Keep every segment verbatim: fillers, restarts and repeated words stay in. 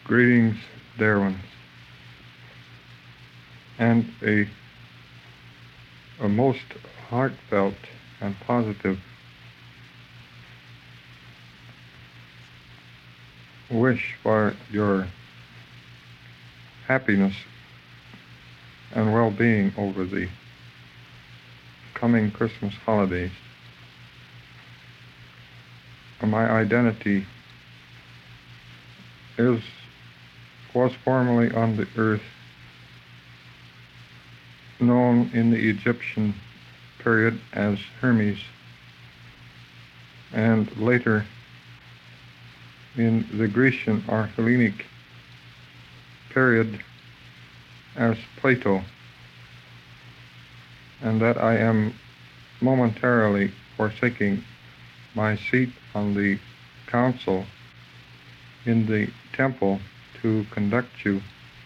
Greetings, dear ones, and a, a most heartfelt and positive wish for your happiness and well-being over the coming Christmas holidays. My identity is was formerly on the earth, known in the Egyptian period as Hermes, and later in the Grecian or Hellenic period as Plato, and that I am momentarily forsaking my seat on the council in the temple to conduct you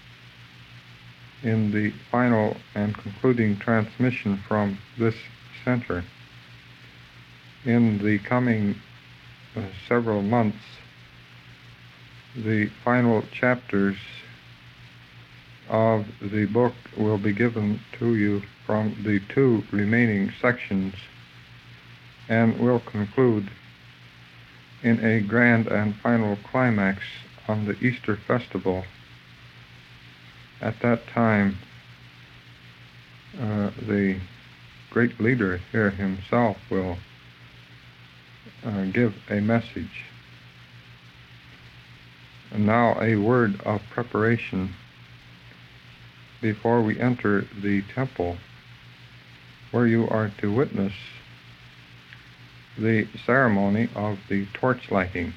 in the final and concluding transmission from this center. In the coming uh, several months, the final chapters of the book will be given to you from the two remaining sections and will conclude in a grand and final climax on the Easter festival. At that time, uh, the great leader here himself will uh, give a message. And now a word of preparation before we enter the temple, where you are to witness the ceremony of the torch lighting,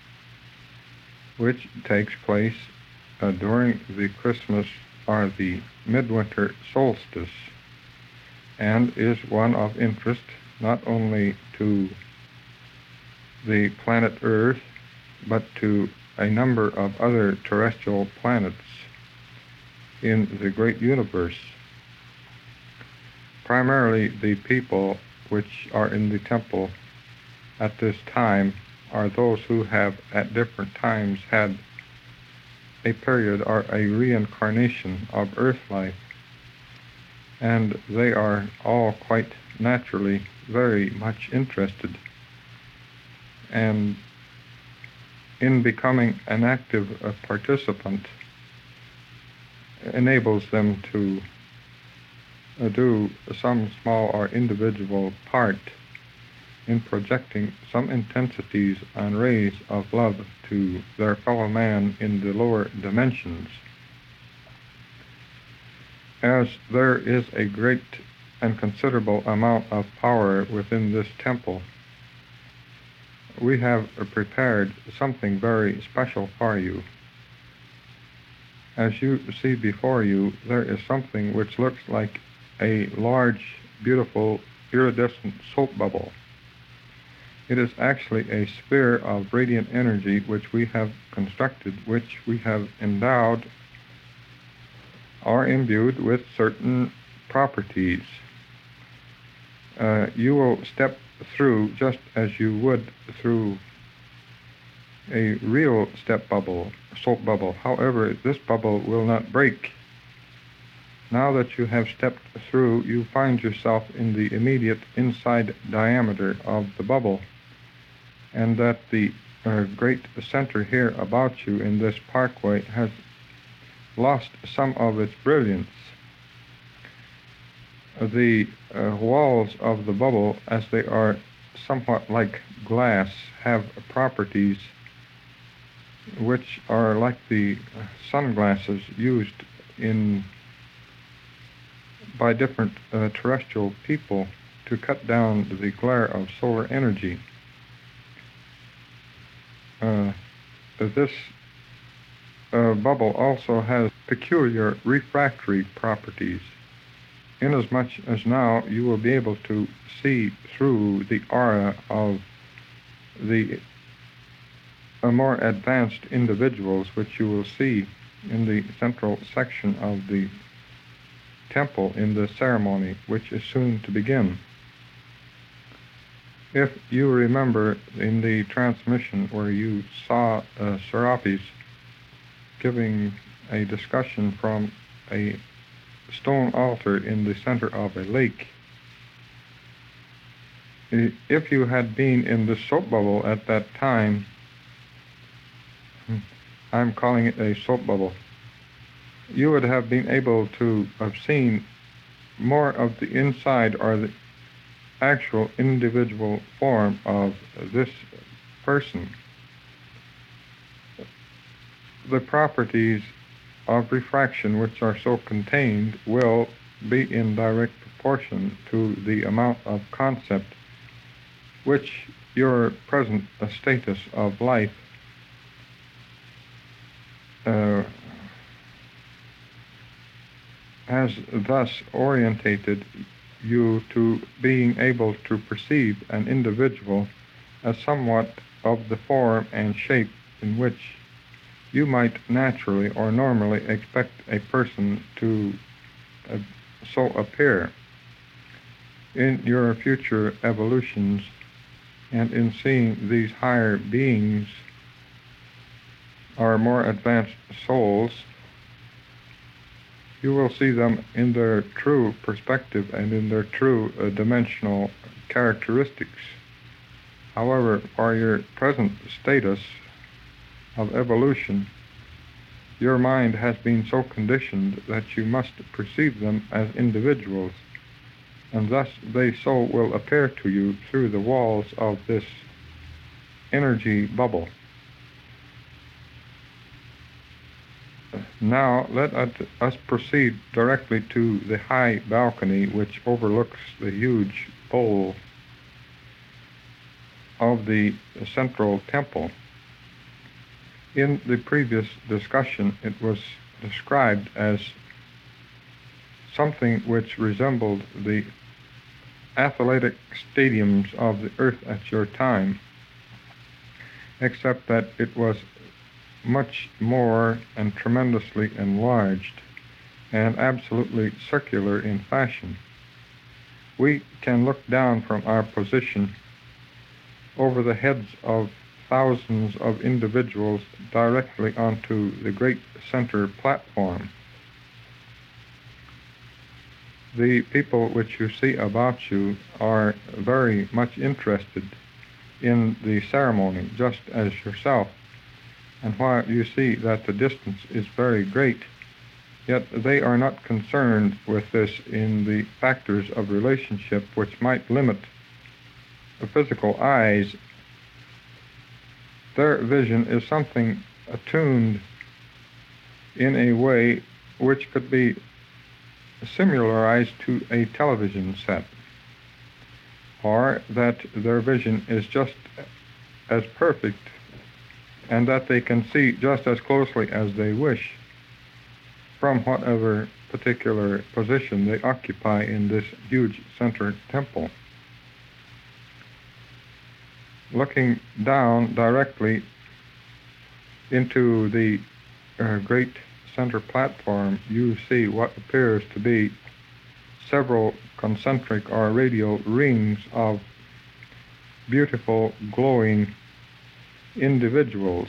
which takes place uh, during the Christmas or the midwinter solstice, and is one of interest not only to the planet Earth, but to a number of other terrestrial planets in the great universe. Primarily the people which are in the temple at this time are those who have at different times had a period or a reincarnation of earth life, and they are all quite naturally very much interested and in becoming an active uh, participant enables them to uh, do some small or individual part in projecting some intensities and rays of love to their fellow man in the lower dimensions. As there is a great and considerable amount of power within this temple, we have prepared something very special for you. As you see before you, there is something which looks like a large, beautiful, iridescent soap bubble. It is actually a sphere of radiant energy which we have constructed, which we have endowed or imbued with certain properties. Uh, you will step through just as you would through a real step bubble, soap bubble. However, this bubble will not break. Now that you have stepped through, you find yourself in the immediate inside diameter of the bubble, and that the uh, great center here about you in this parkway has lost some of its brilliance. The uh, walls of the bubble, as they are somewhat like glass, have properties which are like the sunglasses used in by different uh, terrestrial people to cut down the glare of solar energy. Uh, this uh, bubble also has peculiar refractory properties, inasmuch as now you will be able to see through the aura of the uh, more advanced individuals, which you will see in the central section of the temple in the ceremony, which is soon to begin. If you remember in the transmission where you saw uh, Serapis giving a discussion from a stone altar in the center of a lake. If you had been in the soap bubble at that time, I'm calling it a soap bubble, you would have been able to have seen more of the inside or the actual individual form of this person. The properties of refraction which are so contained will be in direct proportion to the amount of concept which your present status of life uh, has thus orientated you to being able to perceive an individual as somewhat of the form and shape in which you might naturally or normally expect a person to uh, so appear. In your future evolutions and in seeing these higher beings or more advanced souls, you will see them in their true perspective and in their true uh, dimensional characteristics. However, for your present status of evolution, your mind has been so conditioned that you must perceive them as individuals, and thus they so will appear to you through the walls of this energy bubble. Now let us proceed directly to the high balcony which overlooks the huge bowl of the central temple. In the previous discussion, it was described as something which resembled the athletic stadiums of the earth at your time, except that it was much more and tremendously enlarged and absolutely circular in fashion. We can look down from our position over the heads of thousands of individuals directly onto the great center platform. The people which you see about you are very much interested in the ceremony, just as yourself. And while you see that the distance is very great, yet they are not concerned with this in the factors of relationship which might limit the physical eyes. Their vision is something attuned in a way which could be similarized to a television set, or that their vision is just as perfect and that they can see just as closely as they wish from whatever particular position they occupy in this huge center temple. Looking down directly into the uh, great center platform, you see what appears to be several concentric or radial rings of beautiful, glowing individuals.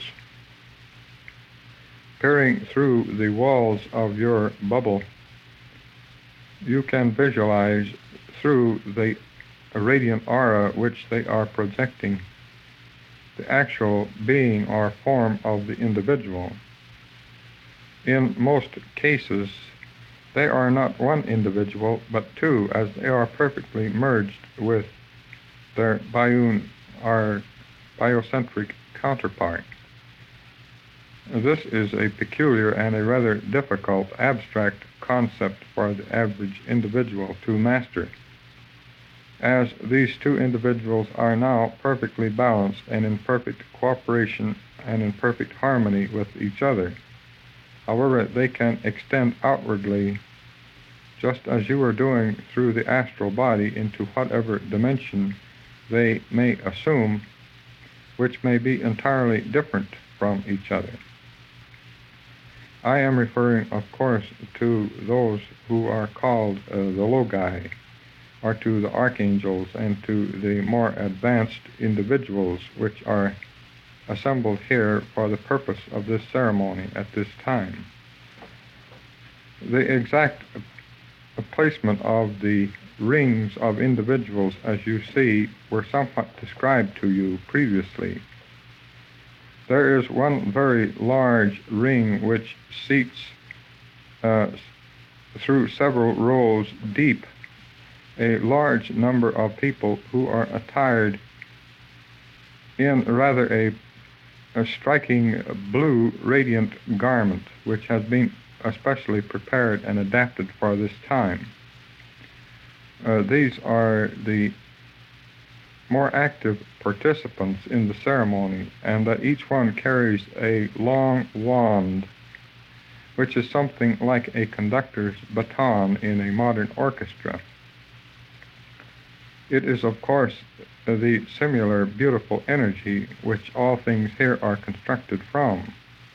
Peering through the walls of your bubble, you can visualize through the radiant aura which they are projecting the actual being or form of the individual. In most cases, they are not one individual, but two, as they are perfectly merged with their biune or biocentric counterpart. This is a peculiar and a rather difficult abstract concept for the average individual to master, as these two individuals are now perfectly balanced and in perfect cooperation and in perfect harmony with each other. However, they can extend outwardly, just as you are doing through the astral body, into whatever dimension they may assume, which may be entirely different from each other. I am referring, of course, to those who are called uh, the Logi, or to the archangels, and to the more advanced individuals which are assembled here for the purpose of this ceremony at this time. The exact placement of the rings of individuals, as you see, were somewhat described to you previously. There is one very large ring which seats uh, through several rows deep a large number of people who are attired in rather a, a striking blue radiant garment which has been especially prepared and adapted for this time. Uh, these are the more active participants in the ceremony, and that each one carries a long wand, which is something like a conductor's baton in a modern orchestra. It is, of course, the similar beautiful energy which all things here are constructed from.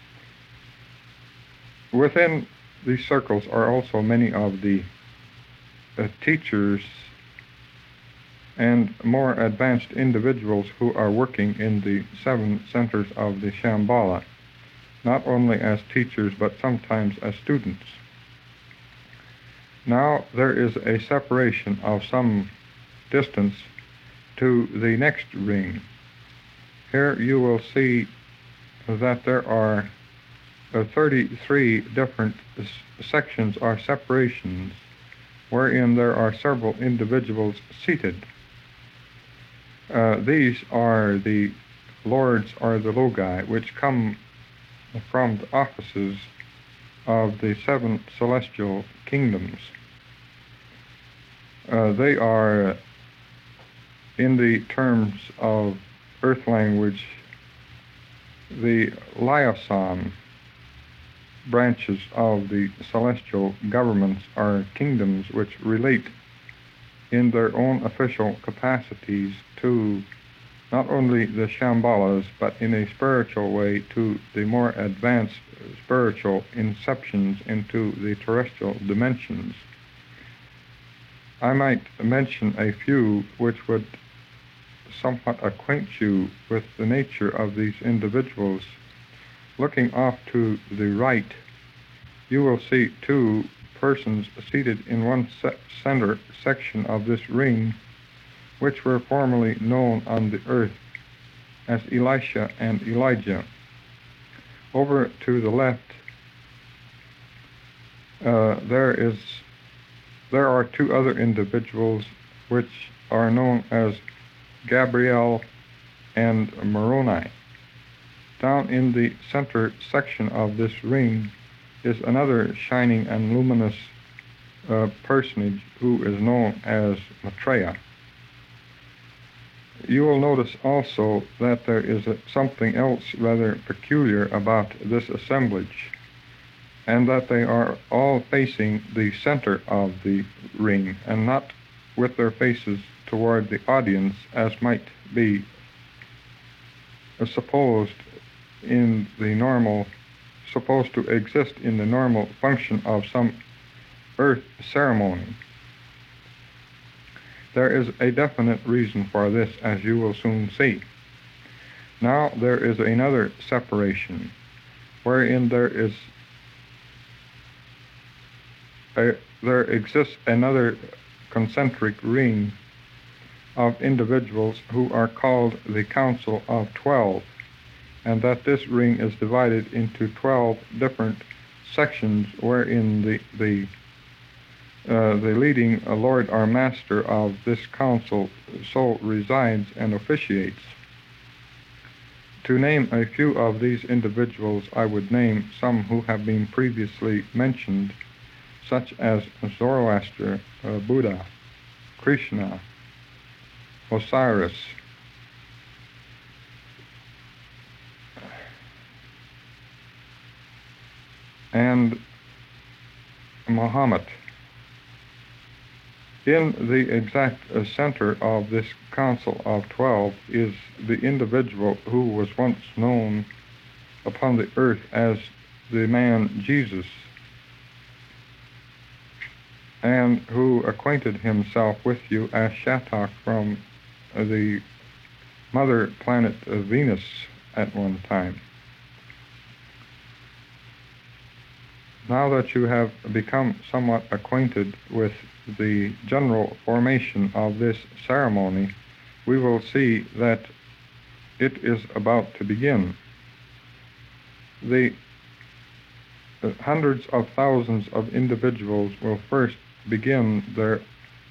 Within these circles are also many of the uh, teachers and more advanced individuals who are working in the seven centers of the Shambhala, not only as teachers but sometimes as students. Now there is a separation of some distance to the next ring. Here you will see that there are uh, thirty-three different s- sections or separations wherein there are several individuals seated. Uh, these are the lords or the logi which come from the offices of the seven celestial kingdoms. Uh, they are, in the terms of earth language, the Lyasan branches of the celestial governments are kingdoms which relate in their own official capacities to not only the Shambhalas, but in a spiritual way to the more advanced spiritual inceptions into the terrestrial dimensions. I might mention a few which would somewhat acquaint you with the nature of these individuals. Looking off to the right, you will see two persons seated in one se- center section of this ring, which were formerly known on the earth as Elisha and Elijah. Over to the left, uh, there is there are two other individuals which are known as Gabriel and Moroni. Down in the center section of this ring is another shining and luminous uh, personage who is known as Maitreya. You will notice also that there is a, something else rather peculiar about this assemblage, and that they are all facing the center of the ring and not with their faces toward the audience as might be supposed in the normal, supposed to exist in the normal function of some earth ceremony. There is a definite reason for this, as you will soon see. Now there is another separation, wherein there is a, there exists another concentric ring of individuals who are called the Council of Twelve, and that this ring is divided into twelve different sections wherein the the uh, the leading uh, Lord or Master of this council so resides and officiates. To name a few of these individuals, I would name some who have been previously mentioned, such as Zoroaster, uh, Buddha, Krishna, Osiris, and Muhammad. In the exact uh, center of this Council of Twelve is the individual who was once known upon the earth as the man Jesus, and who acquainted himself with you as Shattuck from uh, the mother planet uh, Venus at one time. Now that you have become somewhat acquainted with the general formation of this ceremony, we will see that it is about to begin. The uh, hundreds of thousands of individuals will first begin their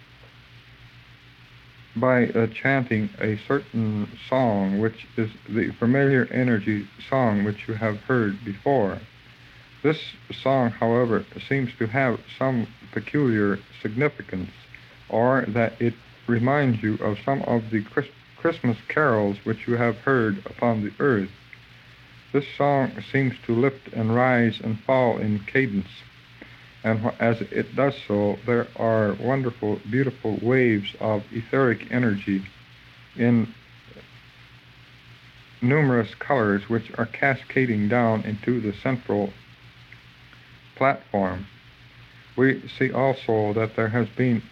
by uh, chanting a certain song, which is the familiar energy song which you have heard before. This song, however, seems to have some peculiar significance, or that it reminds you of some of the Chris- Christmas carols which you have heard upon the earth. This song seems to lift and rise and fall in cadence, and as it does so, there are wonderful, beautiful waves of etheric energy in numerous colors which are cascading down into the central platform. We see also that there has been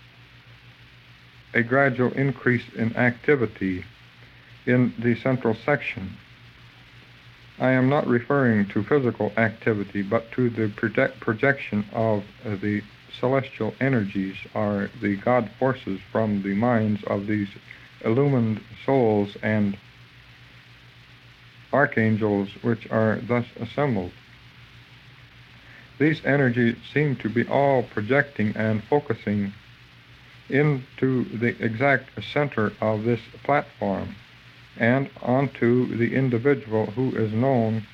a gradual increase in activity in the central section. I am not referring to physical activity, but to the project projection of uh, the celestial energies, or the God forces from the minds of these illumined souls and archangels which are thus assembled. These energies seem to be all projecting and focusing into the exact center of this platform and onto the individual who is known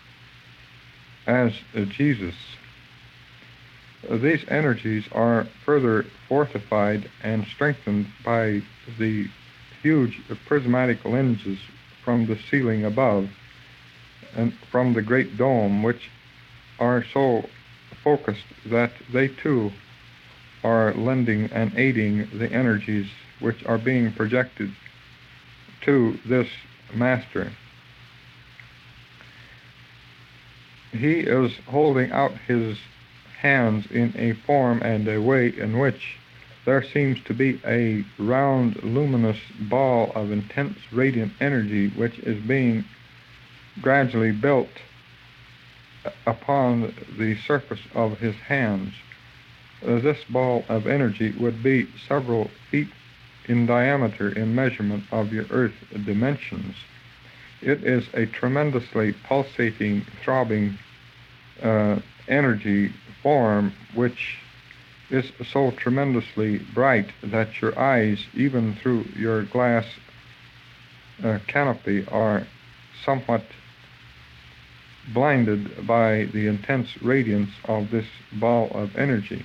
as uh, Jesus. Uh, these energies are further fortified and strengthened by the huge prismatic lenses from the ceiling above and from the great dome, which are so focused that they too are lending and aiding the energies which are being projected to this master. He is holding out his hands in a form and a way in which there seems to be a round, luminous ball of intense radiant energy which is being gradually built upon the surface of his hands. Uh, this ball of energy would be several feet in diameter in measurement of your Earth dimensions. It is a tremendously pulsating, throbbing uh, energy form which is so tremendously bright that your eyes, even through your glass uh, canopy, are somewhat blinded by the intense radiance of this ball of energy.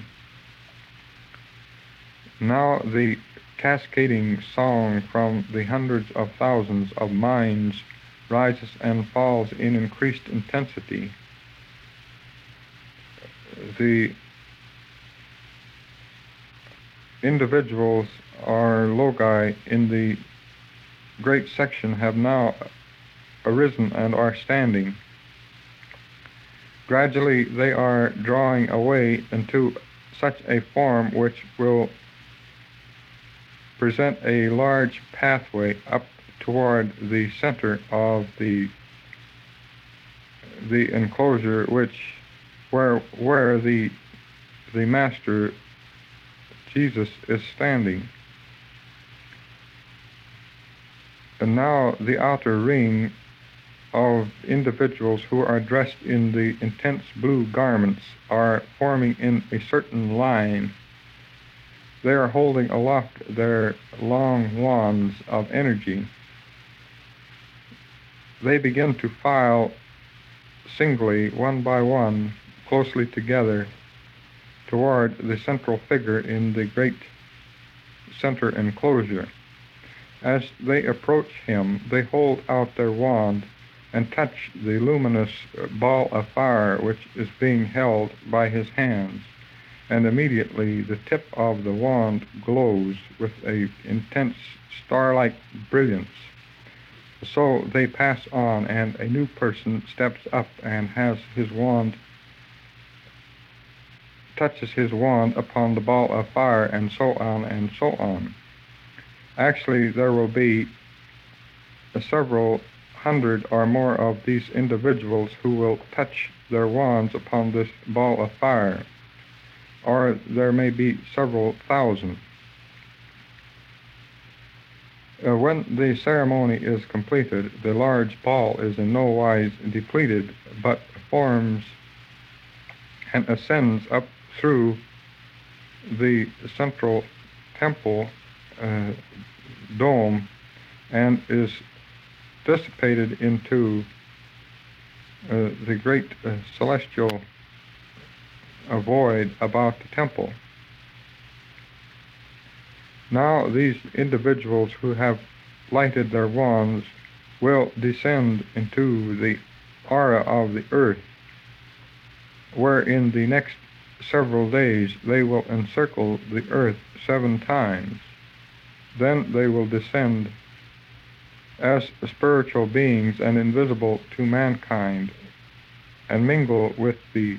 Now the cascading song from the hundreds of thousands of minds rises and falls in increased intensity. The individuals or logi in the great section have now arisen and are standing. Gradually they are drawing away into such a form which will present a large pathway up toward the center of the the enclosure, which where where the the master Jesus is standing. And now the outer ring of individuals who are dressed in the intense blue garments are forming in a certain line. They are holding aloft their long wands of energy. They begin to file singly, one by one, closely together toward the central figure in the great center enclosure. As they approach him, they hold out their wand and touch the luminous ball of fire which is being held by his hands, and immediately the tip of the wand glows with an intense star-like brilliance. So they pass on, and a new person steps up and has his wand, touches his wand upon the ball of fire, and so on and so on. Actually, there will be uh, several hundred or more of these individuals who will touch their wands upon this ball of fire, or there may be several thousand. Uh, when the ceremony is completed, the large ball is in no wise depleted, but forms and ascends up through the central temple uh, dome and is dissipated into uh, the great uh, celestial uh, void about the temple. Now these individuals who have lighted their wands will descend into the aura of the earth, where in the next several days they will encircle the earth seven times. Then they will descend as spiritual beings and invisible to mankind, and mingle with the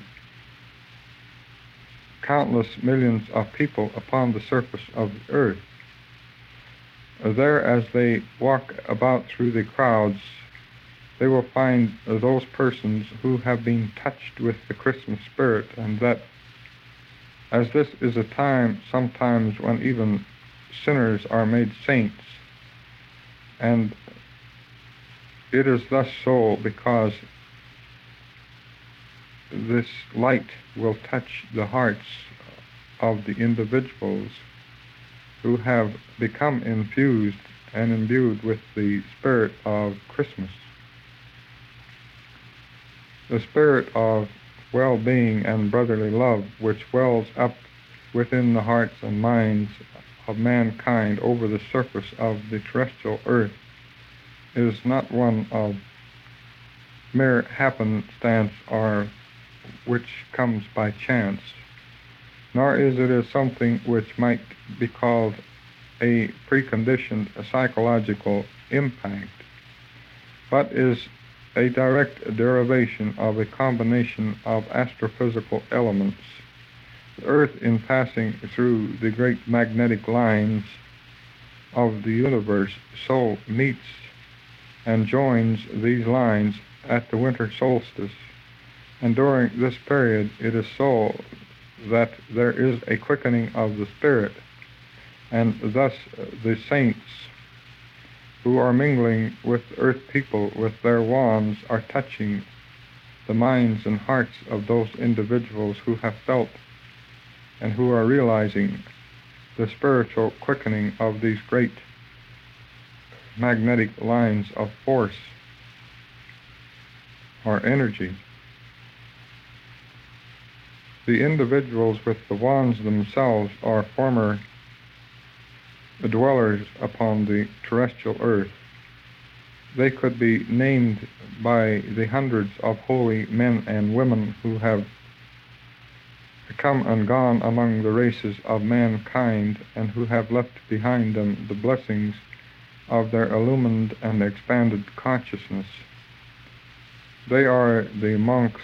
countless millions of people upon the surface of the earth. There, as they walk about through the crowds, they will find those persons who have been touched with the Christmas spirit, and that as this is a time sometimes when even sinners are made saints, and it is thus so because this light will touch the hearts of the individuals who have become infused and imbued with the spirit of Christmas, the spirit of well-being and brotherly love which wells up within the hearts and minds of mankind over the surface of the terrestrial earth is not one of mere happenstance or which comes by chance, nor is it as something which might be called a preconditioned psychological impact, but is a direct derivation of a combination of astrophysical elements. The Earth, in passing through the great magnetic lines of the universe, so meets and joins these lines at the winter solstice, and during this period it is so that there is a quickening of the spirit, and thus the saints who are mingling with earth people with their wands are touching the minds and hearts of those individuals who have felt and who are realizing the spiritual quickening of these great magnetic lines of force or energy. The individuals with the wands themselves are former dwellers upon the terrestrial earth. They could be named by the hundreds of holy men and women who have come and gone among the races of mankind, and who have left behind them the blessings of their illumined and expanded consciousness. They are the monks,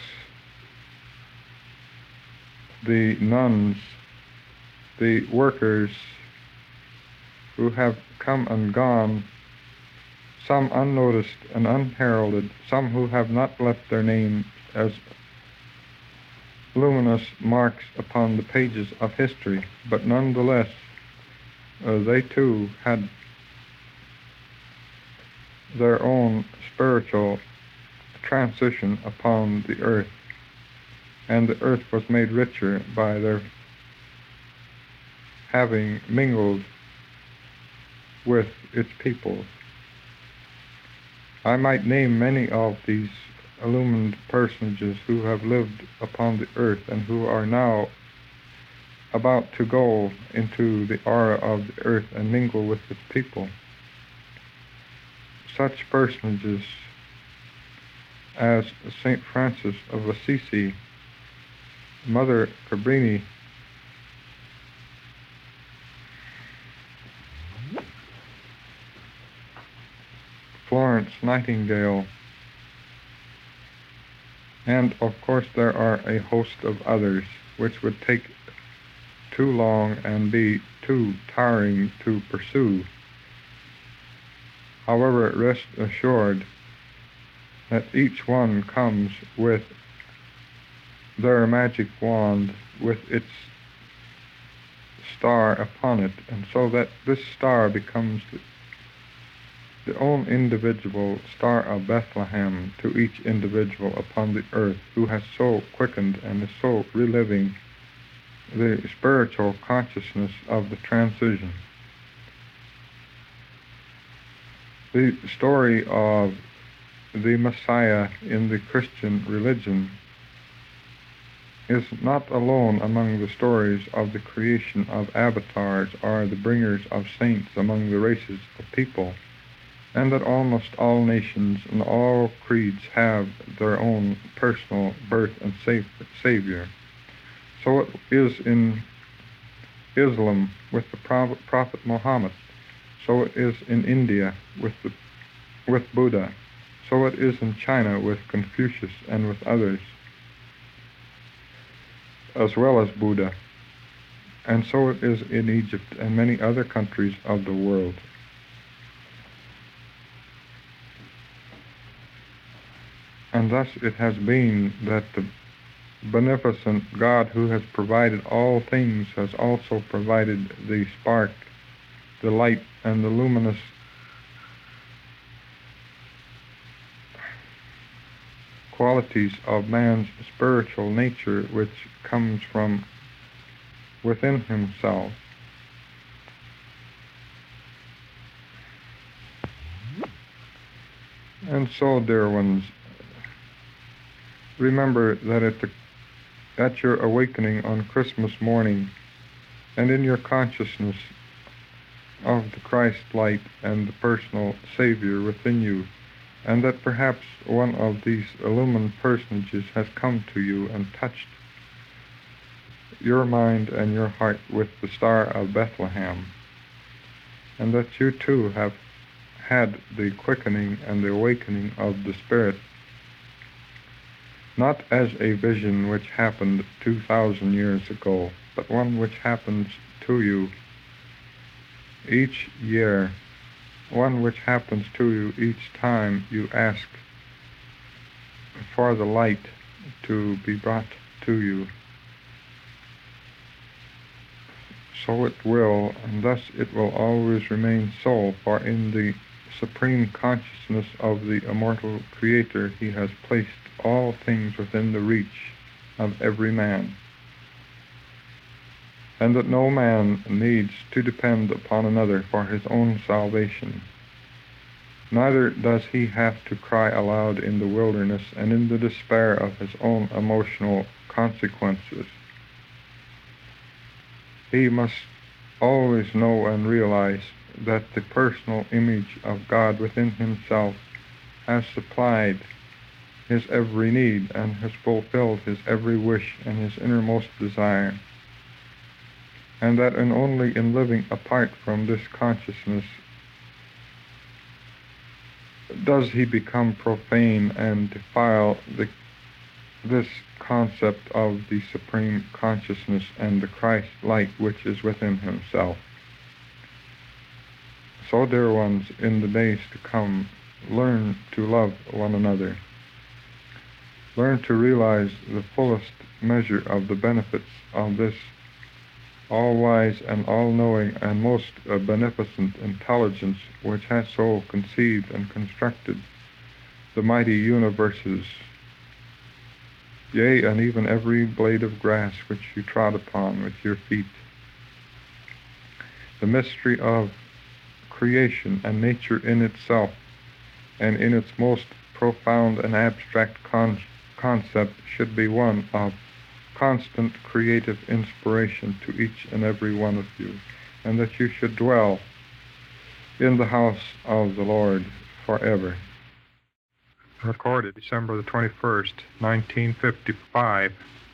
the nuns, the workers who have come and gone, some unnoticed and unheralded, some who have not left their names as luminous marks upon the pages of history, but nonetheless uh, they too had their own spiritual transition upon the earth, and the earth was made richer by their having mingled with its peoples. I might name many of these illumined personages who have lived upon the earth and who are now about to go into the aura of the earth and mingle with its people. Such personages as Saint Francis of Assisi, Mother Cabrini, Florence Nightingale, and of course there are a host of others which would take too long and be too tiring to pursue. However, rest assured that each one comes with their magic wand with its star upon it, and so that this star becomes the, the own individual star of Bethlehem to each individual upon the earth who has so quickened and is so reliving the spiritual consciousness of the transition. The story of the Messiah in the Christian religion is not alone among the stories of the creation of avatars or the bringers of saints among the races of people, and that almost all nations and all creeds have their own personal birth and savior. So it is in Islam with the Prophet Muhammad. So it is in India with the, with Buddha. So it is in China with Confucius and with others, as well as Buddha. And so it is in Egypt and many other countries of the world. And thus it has been that the beneficent God who has provided all things has also provided the spark, the light, and the luminous qualities of man's spiritual nature, which comes from within himself. And so, dear ones, remember that at, the, at your awakening on Christmas morning, and in your consciousness of the Christ light and the personal Savior within you, and that perhaps one of these illumined personages has come to you and touched your mind and your heart with the Star of Bethlehem, and that you too have had the quickening and the awakening of the Spirit, not as a vision which happened two thousand years ago, but one which happens to you each year, one which happens to you each time you ask for the light to be brought to you. So it will, and thus it will always remain so, for in the supreme consciousness of the immortal Creator, He has placed all things within the reach of every man, and that no man needs to depend upon another for his own salvation. Neither does he have to cry aloud in the wilderness and in the despair of his own emotional consequences. He must always know and realize that the personal image of God within himself has supplied his every need and has fulfilled his every wish and his innermost desire, and that in only in living apart from this consciousness does he become profane and defile the, this concept of the supreme consciousness and the Christ light which is within himself. So, dear ones, in the days to come, learn to love one another. Learn to realize the fullest measure of the benefits of this all-wise and all-knowing and most uh, beneficent intelligence which has so conceived and constructed the mighty universes, yea, and even every blade of grass which you trod upon with your feet. The mystery of creation and nature in itself, and in its most profound and abstract con- concept, should be one of constant creative inspiration to each and every one of you, and that you should dwell in the house of the Lord forever. Recorded December the twenty-first, nineteen fifty-five.